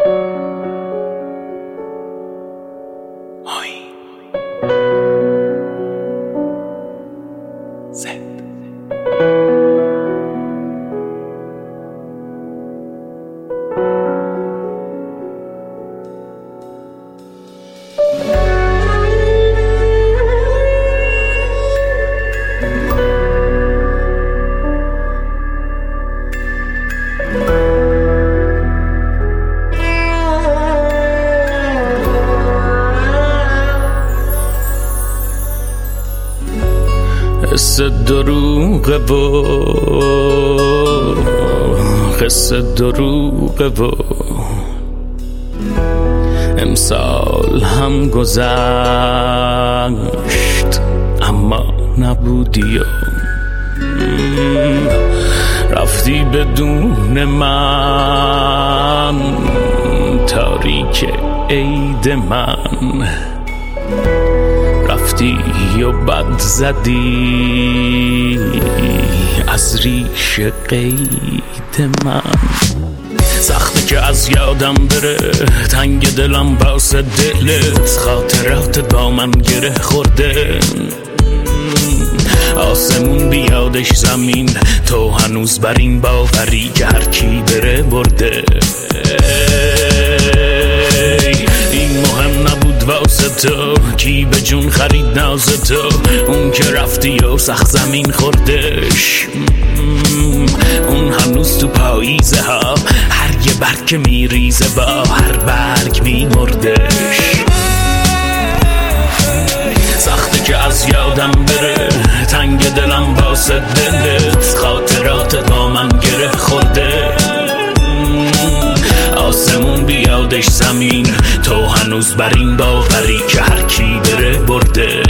قصه دروغه و قصه دروغه و امسال هم گذشت اما نبودی و رفتی بدون من تاریک عید من رفتی و بد زدی از ریش قید من سخته که از یادم بره تنگ دلم واسه دلت خاطراتت با من گره خورده آسمون بیادش زمین تو هنوز بر این باوری که هر کی بره برده این مهم نبود واسه تو کی به جون خرید ناز تو اون که رفتی و سخت زمین خوردش اون هنوز تو پاییزه ها هر یه برگ که میریزه با هر برگ میمردش سخته که از یادم بره تنگ دلم واسه دلت خاطرات با من گره خورده آسمون بیادش زمین تو هنوز بر این باوری که هر کی بره برده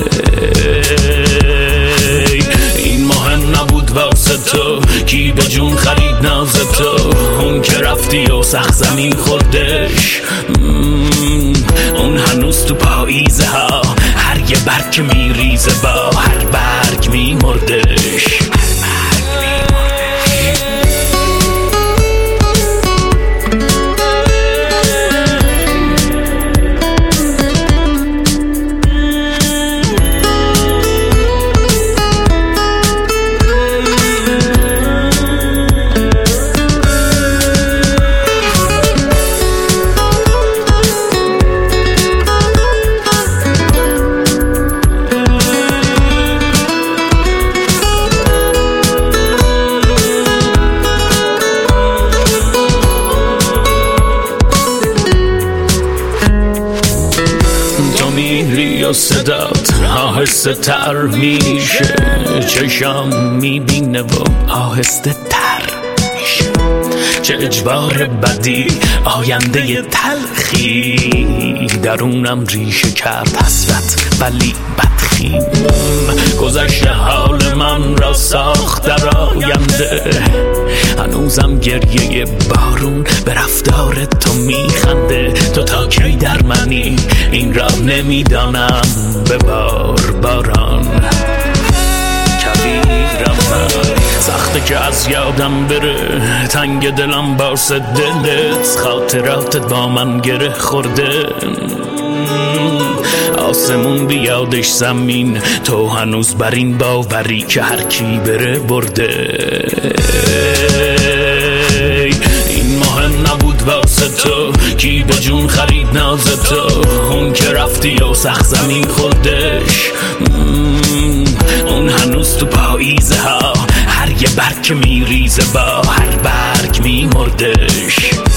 این مهم نبود واسه تو کی به جون خرید ناز تو اون که رفتی و سخت زمین خوردش اون هنوز تو پاییزه ها هر یه برگ که میریزه با هر برگ میمردش میری و صدات آهسته تر میشه چشم میبینه و آهسته تر میشه چه اجبار بدی آینده تلخی درونم ریشه کرد حسرت ولی بدخیم گذشته حال من را ساخت در آینده هنوزم گریه بارون به رفتار تو میخنده تو تا کی در منی این را نمیدانم به باران کبیرم من سخته که از یادم بره تنگ دلم واسه دلت خاطراتت با من گره خورده آسمون بیادش زمین تو هنوز بر این باوری که هر کی بره برده این مهم نبود واسه تو کی به جون خرید ناز تو اون که رفتی و سخت زمین خوردش اون هنوز تو پاییزه ها هر یه برگ که میریزه با هر برگ میمردش